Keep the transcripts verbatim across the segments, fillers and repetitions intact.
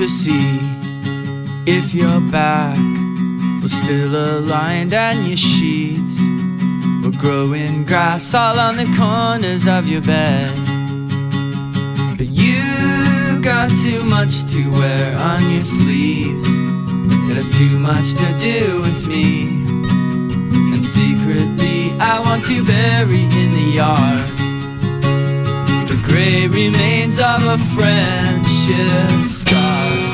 to see if your back was still aligned and your sheets were growing grass all on the corners of your bed. But you got too much to wear on your sleeves. It has too much to do with me, and secretly I want to bury in the yard the grey remains of a friendship scar.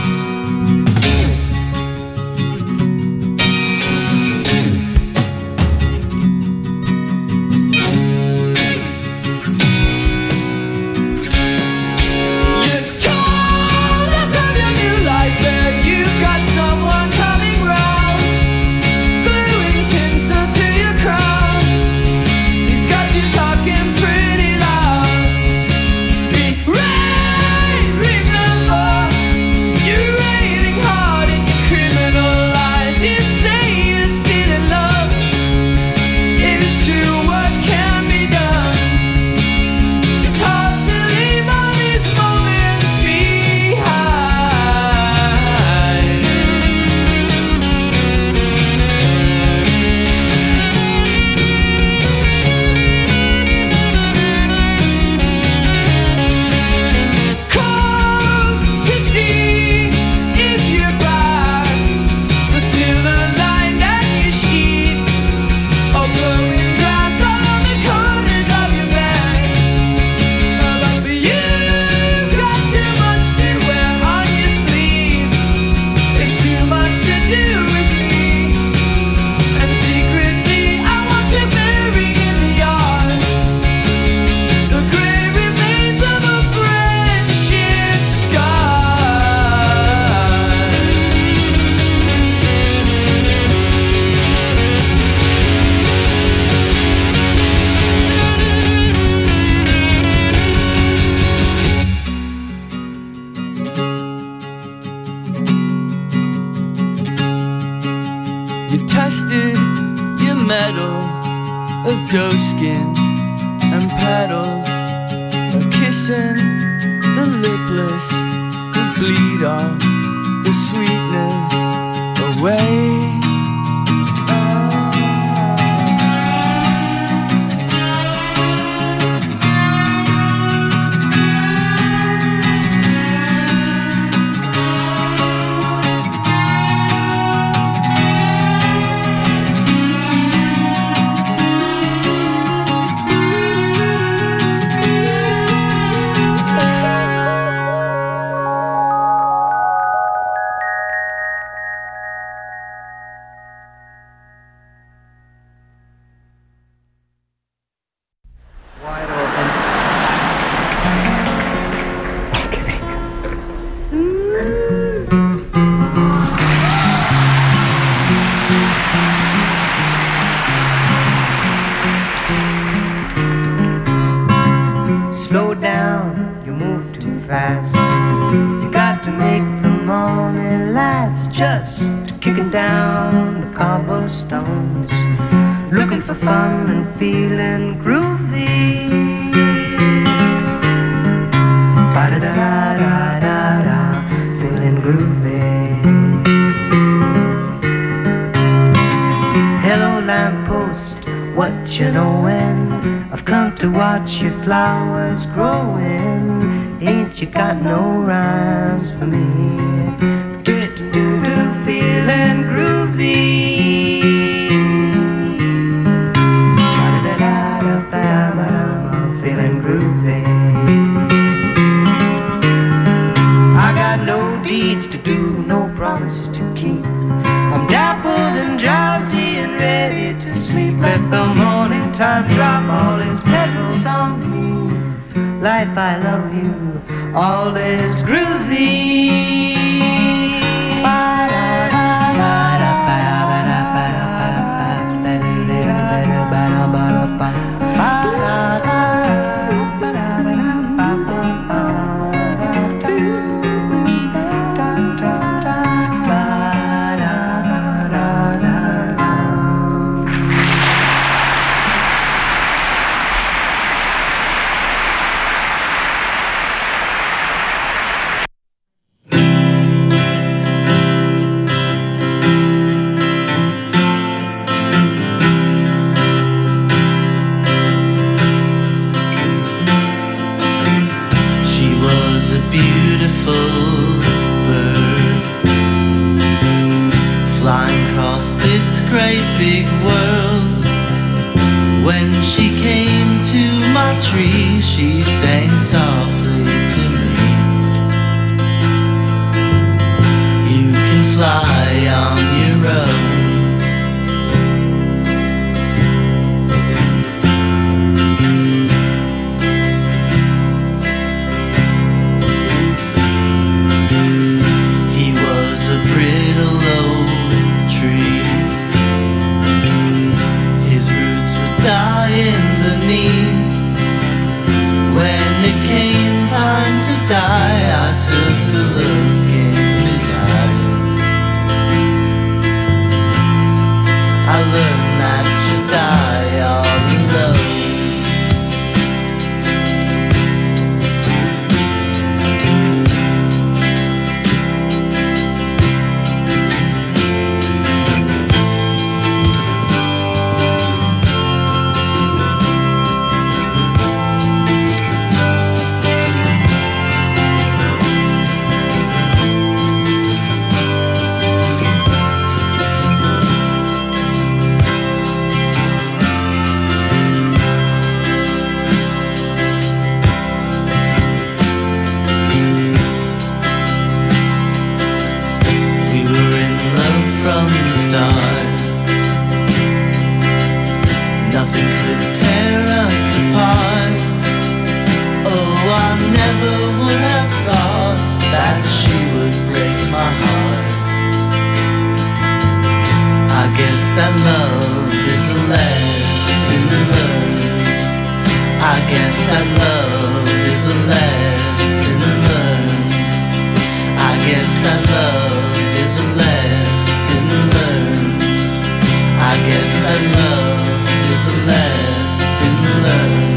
You tested your metal of doe skin and petals, or kissing the lipless who bleed all the sweetness away. Slow down, you move too fast. You got to make the morning last. Just kicking down the cobblestones, looking for fun and feeling groovy. Ba-da-da-da-da-da, feeling groovy. Hello lamppost, what you knowin'? I've come to watch your flowers growing. Ain't you got no rhymes for me? Do-do-do-do, feeling groovy. Ba-da-da-da-da-ba-da-ba-da, feeling groovy. I got no deeds to do, no promises to keep. I'm dappled and drowsy and ready to sleep. Let the morning time drop all its petals on me. Life, I love you, all is groovy. across this great big world. When she came to my tree, she sang softly to me. You can fly on your own. He was a brittle old tree. His roots were dying beneath. When it came time to die, I took a look in his eyes. I learned that you die all alone. Nothing could tear us apart. Oh, I never would have thought that she would break my heart. I guess that love is a lesson learned. I guess that love is a lesson learned. I guess that love is a lesson learned. I guess that love is a lesson learned.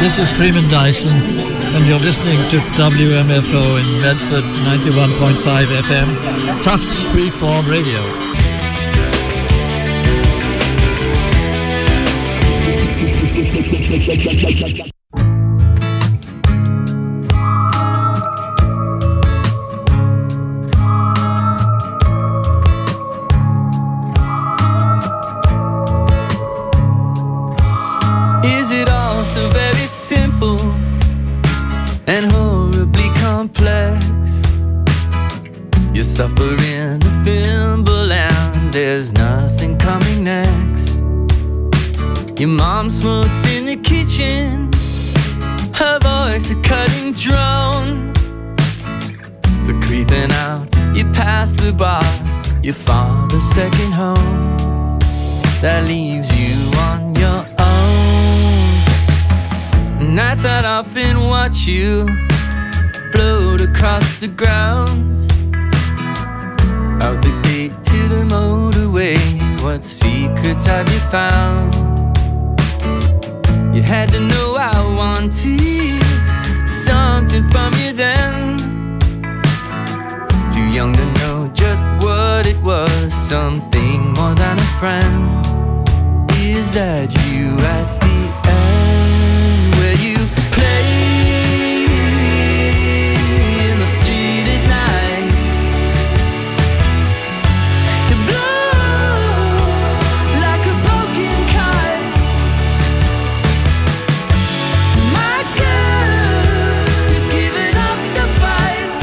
This is Freeman Dyson, and you're listening to W M F O in Medford, ninety-one point five F M, Tufts Freeform Radio. Is it all so very simple and horribly complex? You suffer in a thimble and there's nothing coming next. Your mom smokes in the kitchen, her voice a cutting drone. So creeping out, you pass the bar, your father's second home. That leaves you on your own. Nights I'd often watch you float across the grounds, out the gate to the motorway. What secrets have you found? You had to know I wanted something from you then. Too young to know just what it was, something more than a friend. Is that you at the end, where you play in the street at night? You blow like a broken kite. My girl, you're giving up the fight.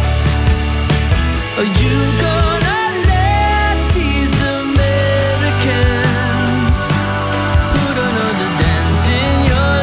Are you gonna let these Americans put another dent in your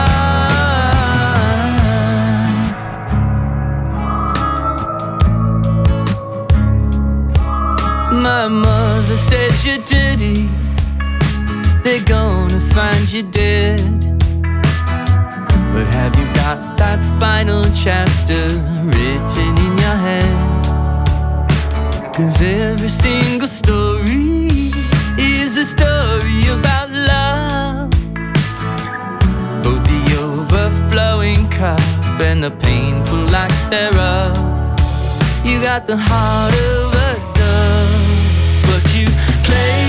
life? My mother says you're dirty, they're gonna find you dead. But have you got that final chapter written in your head? 'Cause every single story is a story about love, both the overflowing cup and the painful lack thereof. You got the heart of a dove, but you play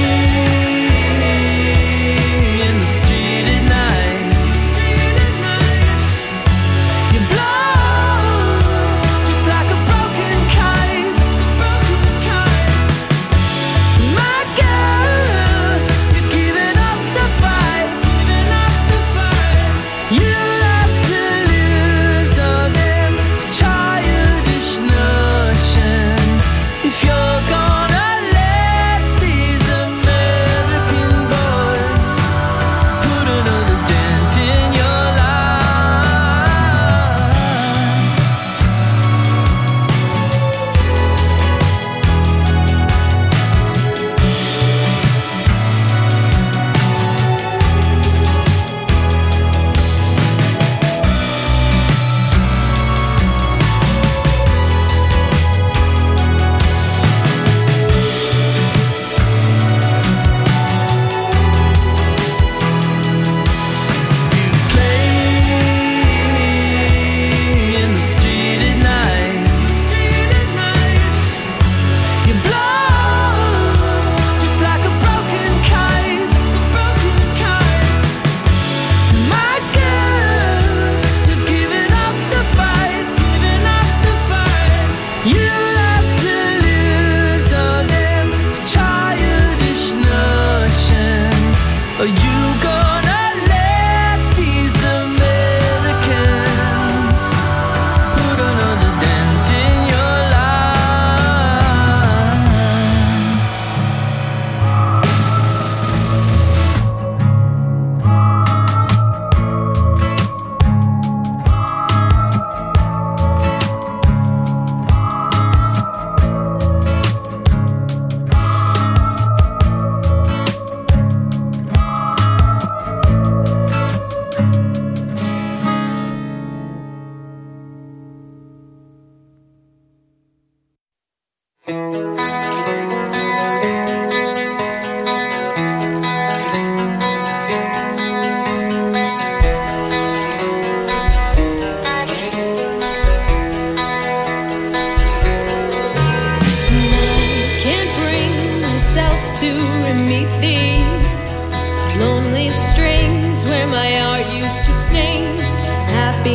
in the street at night. You blow just like a broken kite. My girl, you're giving up the fight. You have to lose all them childish notions if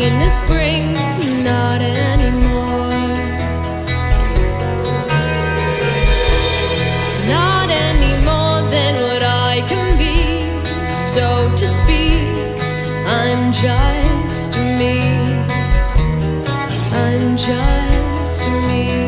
in the spring, not anymore. Not any more than what I can be, so to speak. I'm just me. I'm just me.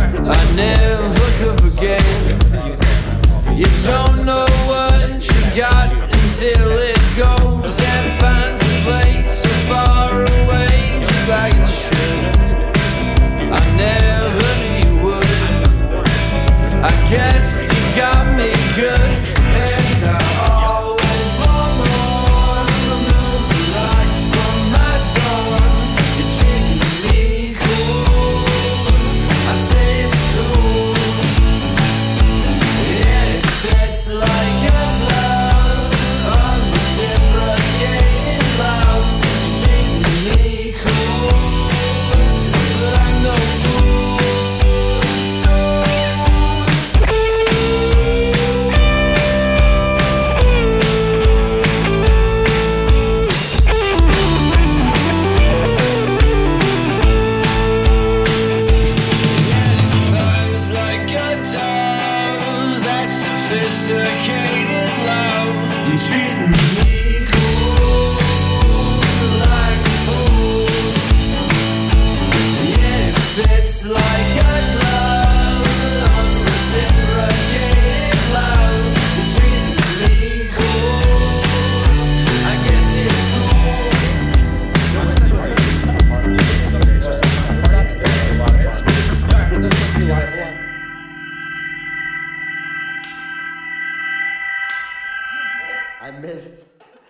You don't know what you got. intoxicated love. You treating me cool like a fool. Yeah, it fits like a glove. Unreciprocated love. You treating me cool. I guess it's I missed.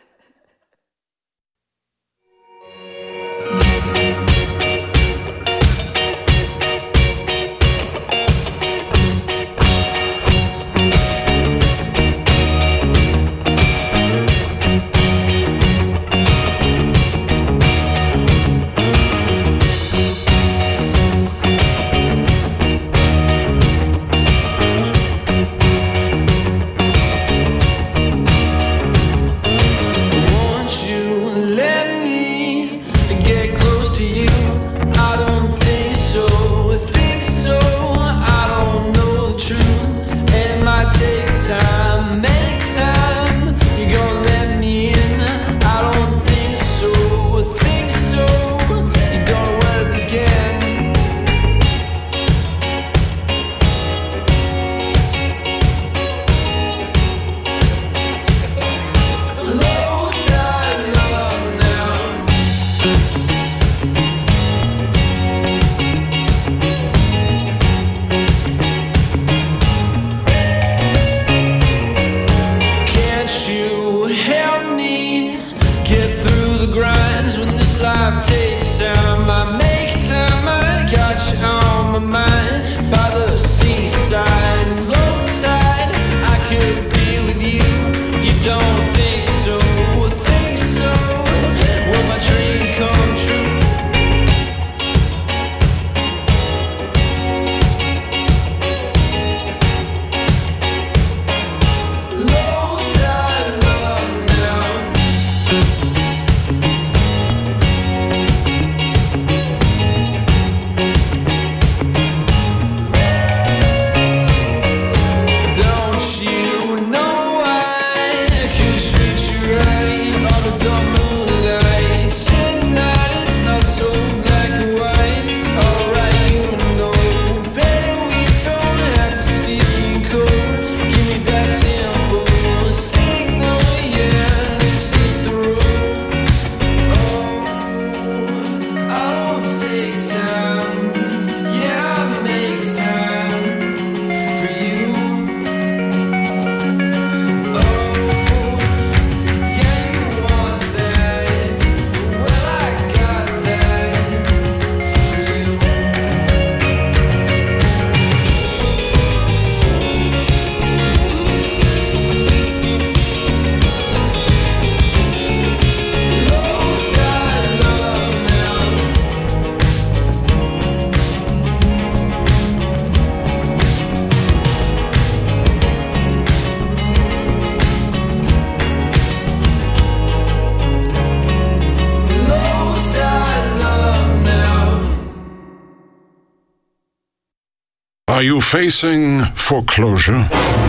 Are you facing foreclosure?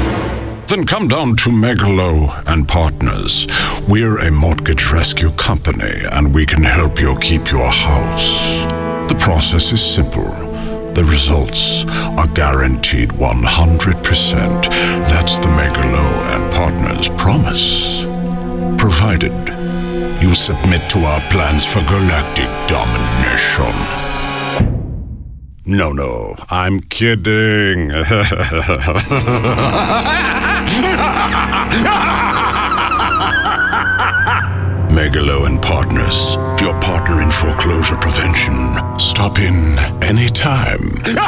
Then come down to Megalow and Partners. We're a mortgage rescue company, and we can help you keep your house. The process is simple. The results are guaranteed one hundred percent. That's the Megalow and Partners promise. Provided you submit to our plans for galactic domination. No, no, I'm kidding. Megalow and Partners, your partner in foreclosure prevention. Stop in anytime.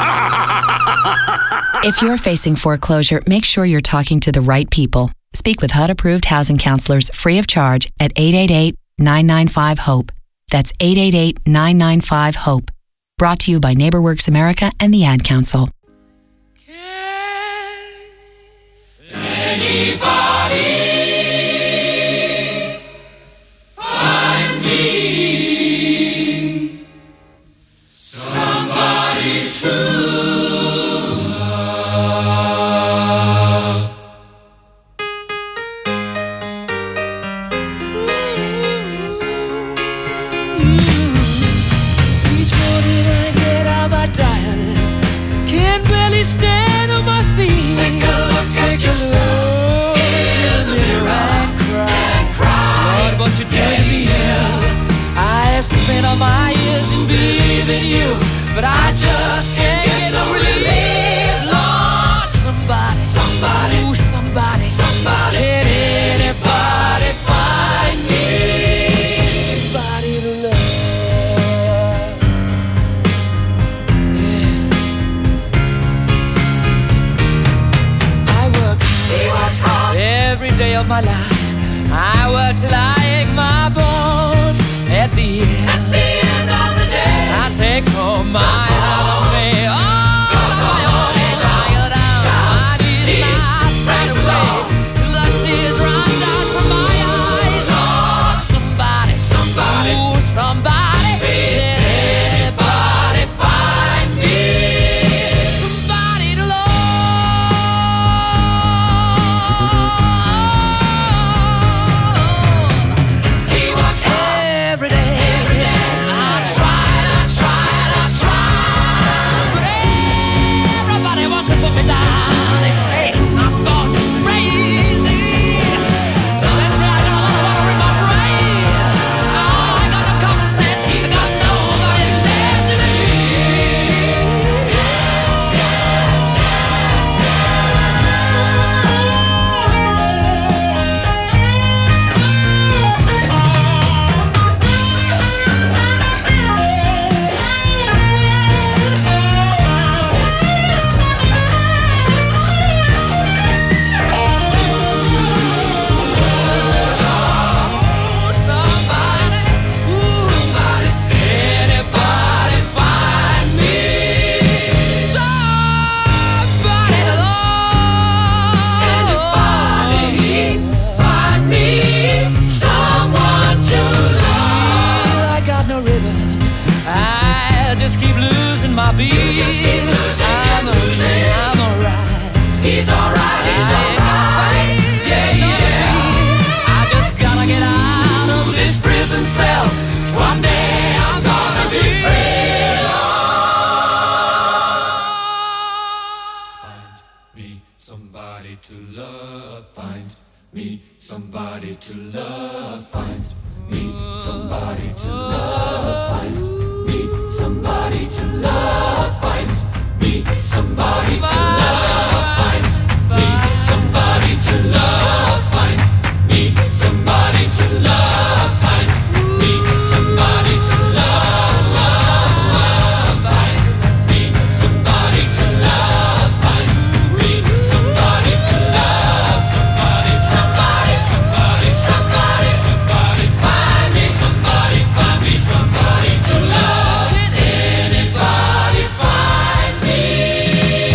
If you're facing foreclosure, make sure you're talking to the right people. Speak with H U D-approved housing counselors free of charge at eight eight eight, nine nine five, HOPE. That's eight eight eight, nine nine five, HOPE. Brought to you by NeighborWorks America and the Ad Council. Anybody find me somebody true love? stand on my feet. Take a look Take at a look in the mirror and cry. and cry. Lord, what you did to me. I have spent all my years in believing you, but I just can't get no relief. Lord, somebody, Somebody, ooh, somebody, somebody. can anybody find me somebody to love? Yeah. I work He works hard every day of my life. I work till I ache my bones. At the end, at the end of the day. I take home my heart on me. Oh, my own. I go down my knees and I stand away till the tears run down from my eyes. Oh, somebody, Somebody, ooh, somebody, can anybody find me somebody to love? he works hard Every day, every day. I tried, I tried, I tried, but everybody wants to put me down. They say I'm gone crazy. They say I got a lot of water in my brain. Oh, I got no common sense. I got nobody left to believe. Oh, somebody, ooh, Somebody, anybody find me somebody to love? anybody find me someone to love. I got no rhythm. I just keep losing my beat. just keep losing I'm and okay, losing. I'm alright. He's alright, he's I ain't alright. afraid, Yeah, it's not yeah. free. I just gotta get out of this prison cell. Someday I'm gonna be free. Find me somebody to love. Find me somebody to love. Find me somebody to love. Find me somebody to love. Find me somebody to love. Find me somebody to love. Find me somebody to love. Find me somebody to love. Find me somebody to love. Find me somebody to love. Somebody, somebody, somebody, somebody, somebody. Find me somebody, find me somebody to love. Can anybody find me?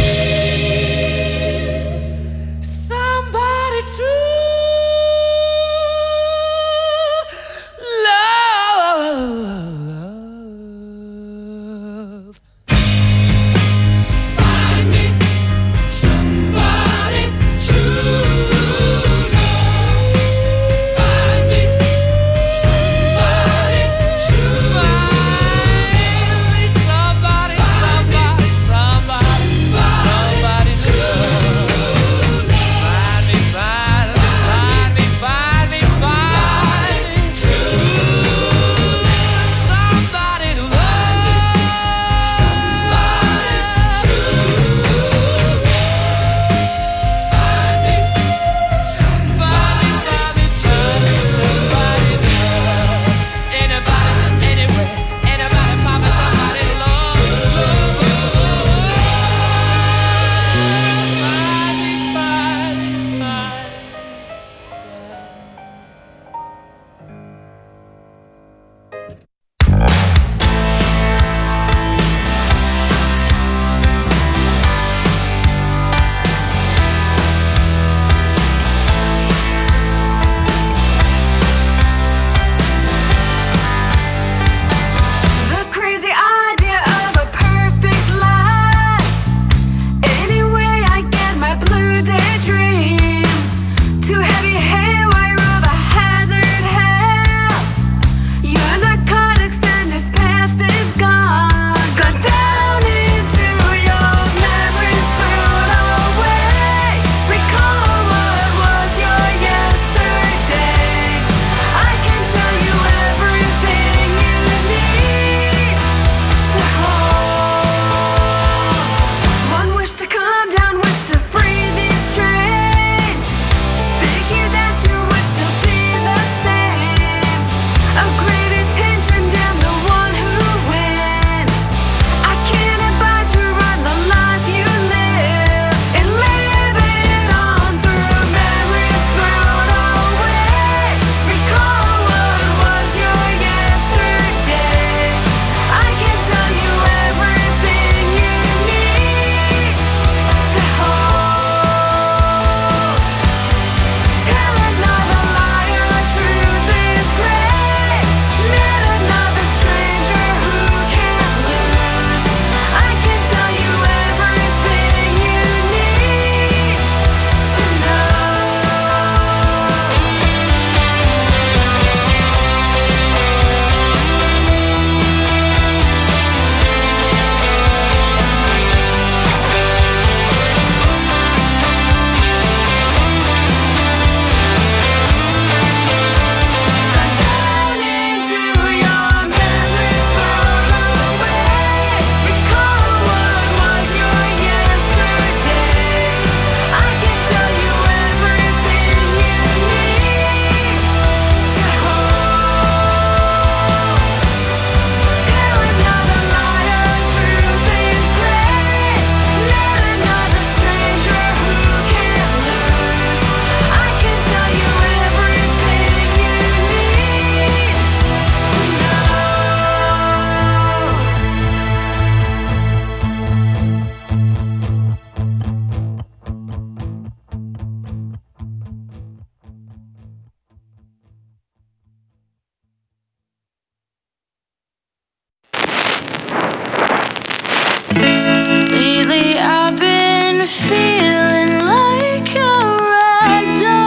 feeling like a rag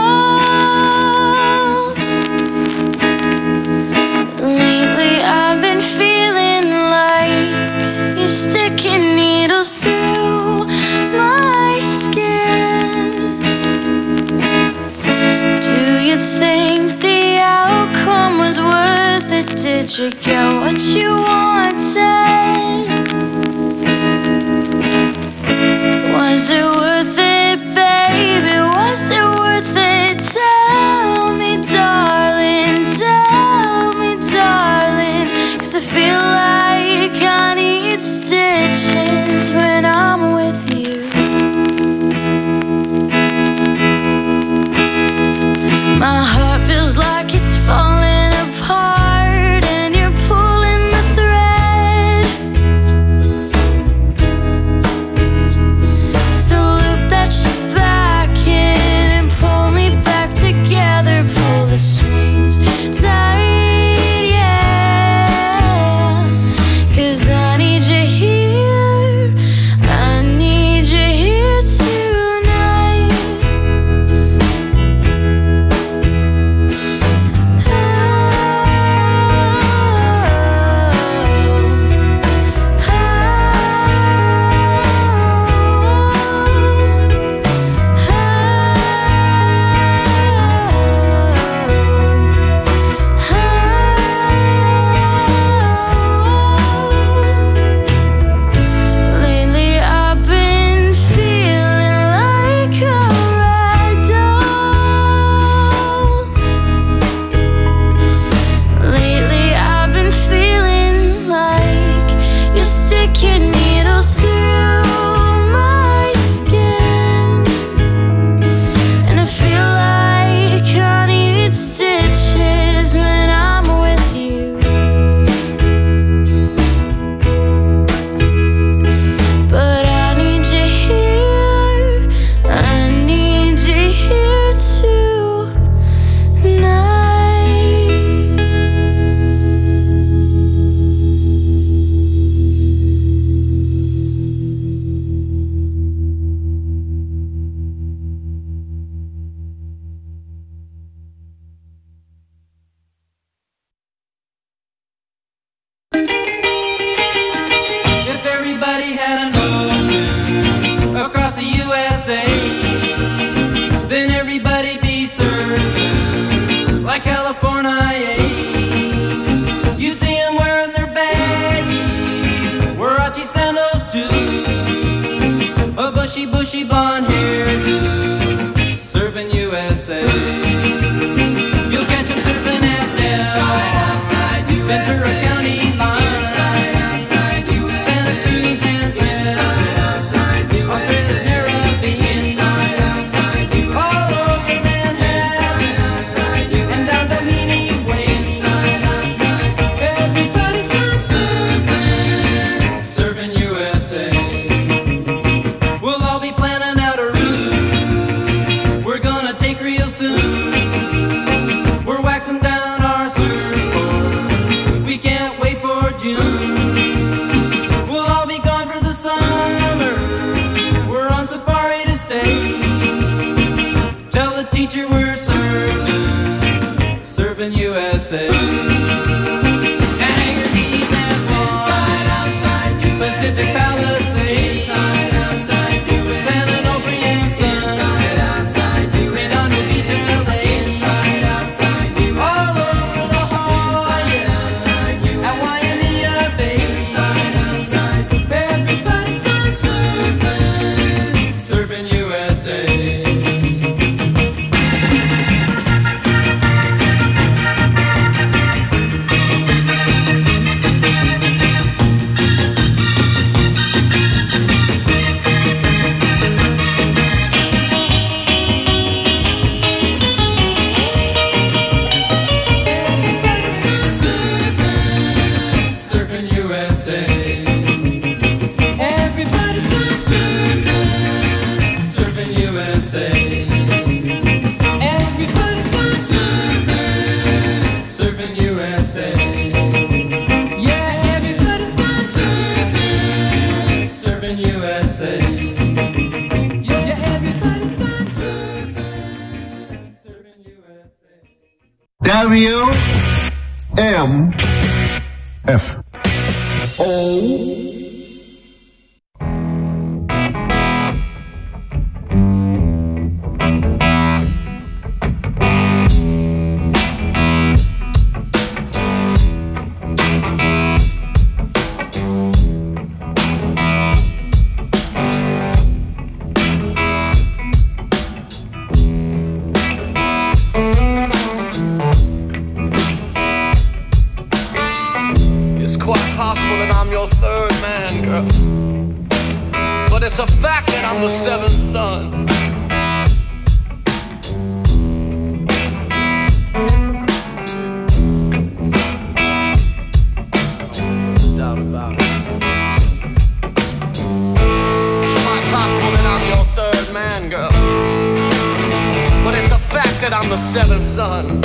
doll. Lately I've been feeling like you're sticking needles through my skin. Do you think the outcome was worth it? Did you get what you wanted? Was it worth it, baby? Was it worth it? Tell me, darling, tell me, darling. 'Cause I feel like I need stitches when I'm with you. My heart feels like it's falling apart, and you're pulling the thread. So loop that shit back in and pull me back together. Pull the strings tight, yeah. 'Cause I need you here, I need you here tonight. Lately I've been feeling like a rag doll. Lately I've been feeling like you're sticking needles through my skin. And I feel like I need stitches when I'm with you. But I need you here, I need you here tonight. If everybody had an ocean across the U S A, then everybody'd be served like California. You'd see them wearing their baggies, Warachi sandals too, a bushy, bushy blonde hairdo, serving U S A. You'll catch them surfing at Del, Ventura County line, Santa Cruz and Trinidad, Australia's Caribbean, all over Manhattan, and down Doheny Way. Everybody's gone surfing, serving U S A. We'll all be planning out a route we're gonna take real soon. We're waxing down our surfboard, we can't wait for June. We'll all be gone for the summer, we're on safari to stay. Tell the teacher we're serving, serving U S A. And Hangar Keys and Swan, Pacific Palisades, San Onofre and Sons, Redondo Beach and L A, all over La Jolla and Waimea Bay. Everybody's gone surfing, serving U S A. W M F O. It's a fact that I'm the seventh son. No doubt about it. It's quite possible that I'm your third man, girl. But it's a fact that I'm the seventh son.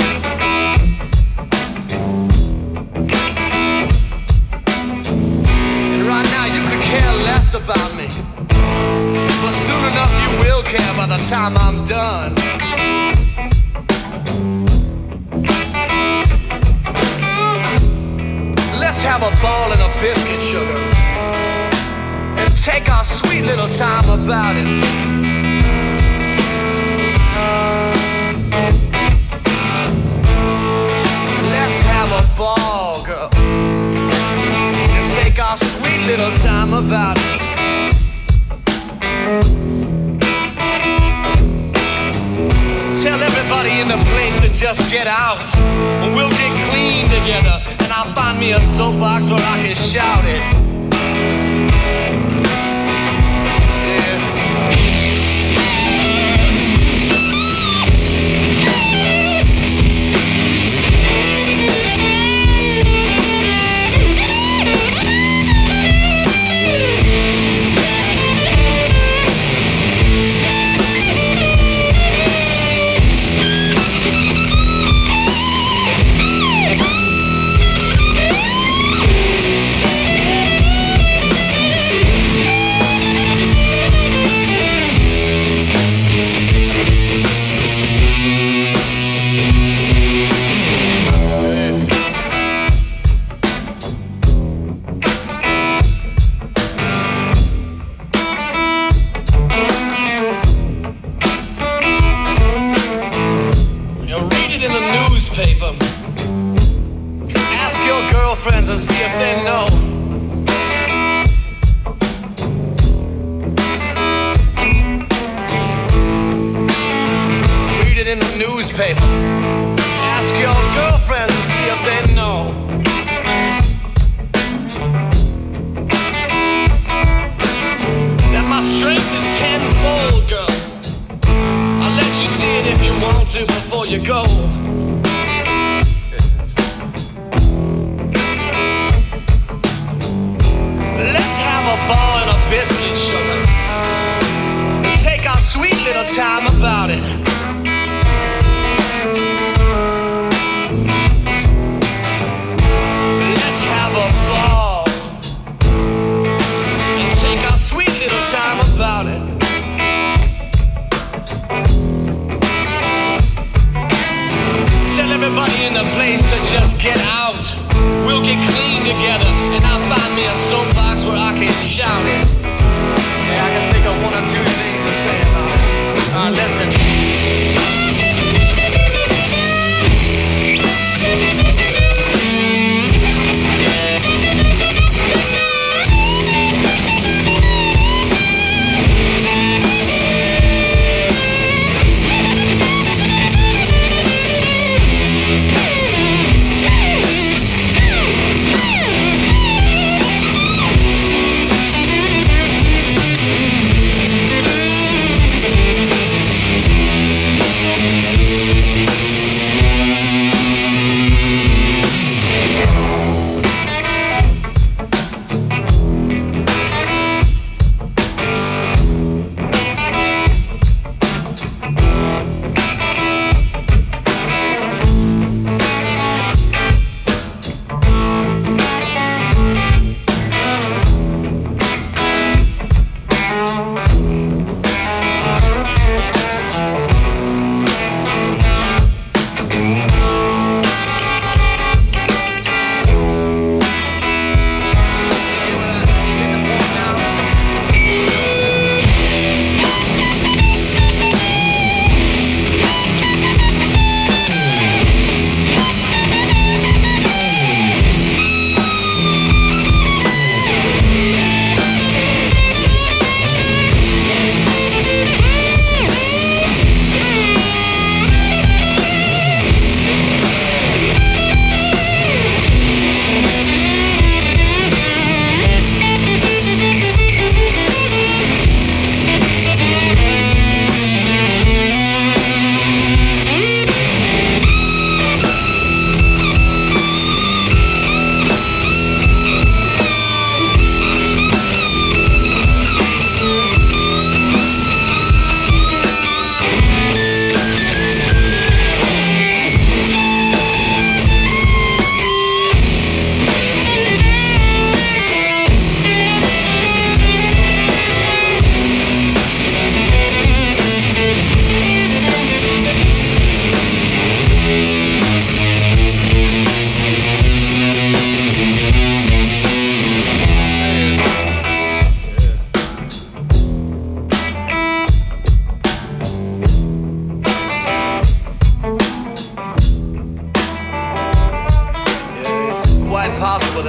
And right now you could care less about me. But soon enough you will care by the time I'm done. Let's have a ball and a biscuit, sugar, and take our sweet little time about it. Let's have a ball, girl, and take our sweet little time about it. Tell everybody in the place to just get out, and we'll get clean together, and I'll find me a soapbox where I can shout it. Friends and see if they know. Read it in the newspaper. Ask your girlfriends and see if they know. That my strength is tenfold, girl. I'll let you see it if you want to before you go. Let's have a ball and a biscuit, sugar, and take our sweet little time about it. Let's have a ball and take our sweet little time about it. Tell everybody in the place to just get out. We'll get clean together, and I'll find me a soapbox where I can shout it. Yeah, I can think of one or two things to say about it. Uh, listen.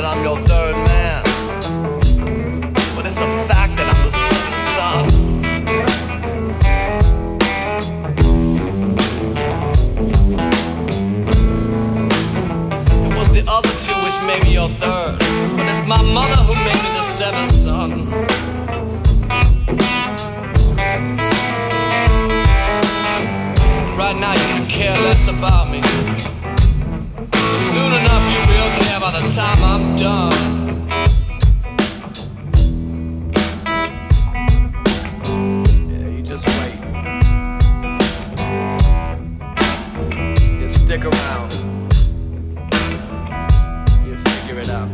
I'm your third man. But it's a fact that I'm the seventh son. It was the other two which made me your third, but it's my mother who made me the seventh son. Right now you can care less about me, but soon enough you will care by the time I'm done. Yeah, you just wait. You stick around. You figure it out.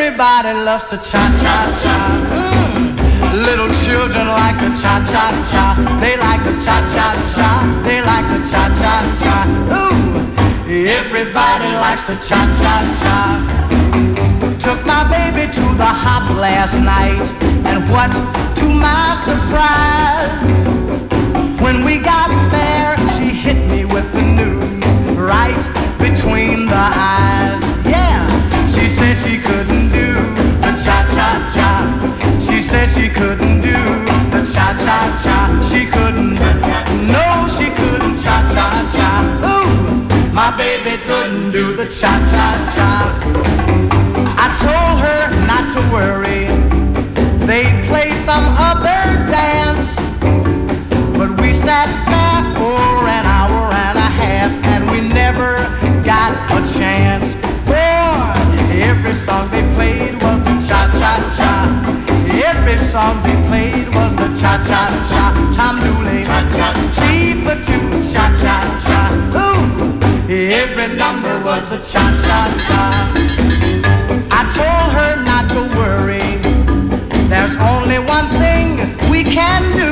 Everybody loves to cha-cha-cha. Mm. Little children like to cha-cha-cha. They like to cha-cha-cha. They like to cha-cha-cha. Ooh, everybody likes to cha-cha-cha. Took my baby to the hop last night, and what to my surprise, when we got there, she hit me with the news right between the eyes. Yeah, she said she couldn't do the cha-cha-cha. She said she couldn't do the cha-cha-cha. She couldn't, no, she couldn't cha-cha-cha. Ooh, my baby couldn't do the cha-cha-cha. I told her not to worry, they'd play some other dance. But we sat there for an hour and a half, and we never got a chance. For every song they played was the cha-cha-cha. Every song they played was the cha-cha-cha. Tom Dooley, T for two, cha-cha-cha. Ooh, every number was the cha-cha-cha. I told her not to worry, there's only one thing we can do.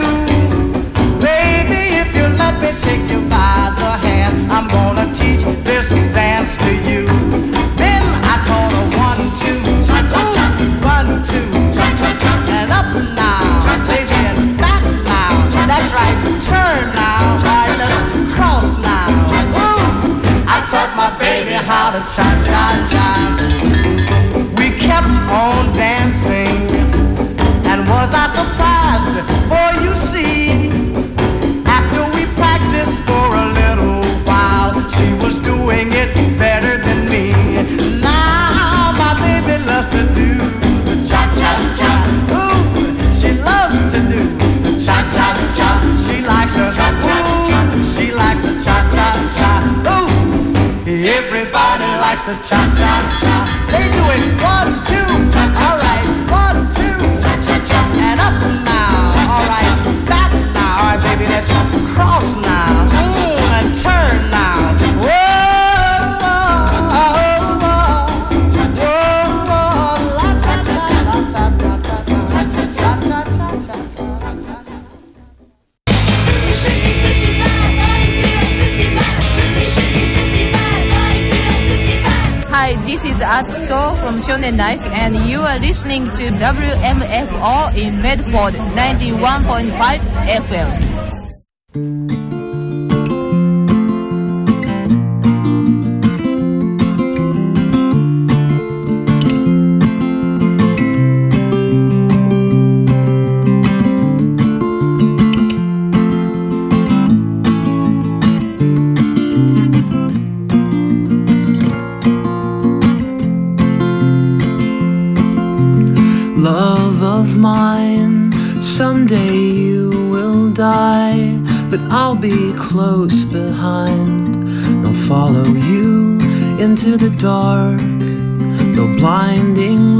Baby, if you let me take you by the hand, I'm gonna teach this dance to you. Then I told her one, two, ooh, one, two, and up now, baby, and back now. That's right, turn now, right, let's cross now. Ooh, I taught my baby how to cha-cha-cha. We kept on dancing, and was I surprised, for you see, after we practiced for a little while, she was doing it better than me. Now my baby loves to do the cha-cha-cha. Ooh, she loves to do the cha-cha-cha. She likes her, ooh, she likes the cha-cha-cha. Ooh, everybody likes the cha-cha-cha. They do it one, two, all right, one, two, and up now, all right, back now, all right, baby, let's cross now, mm, and turn now. Whoa, whoa, whoa, whoa, whoa, la ta ta la ta ta ta cha cha cha cha cha. Hi, this is Atsuko from Shonen Life, and you are listening to W M F O in Medford ninety-one point five F M. Love of mine, someday you will die, but I'll be close behind. They'll follow you into the dark, they'll blinding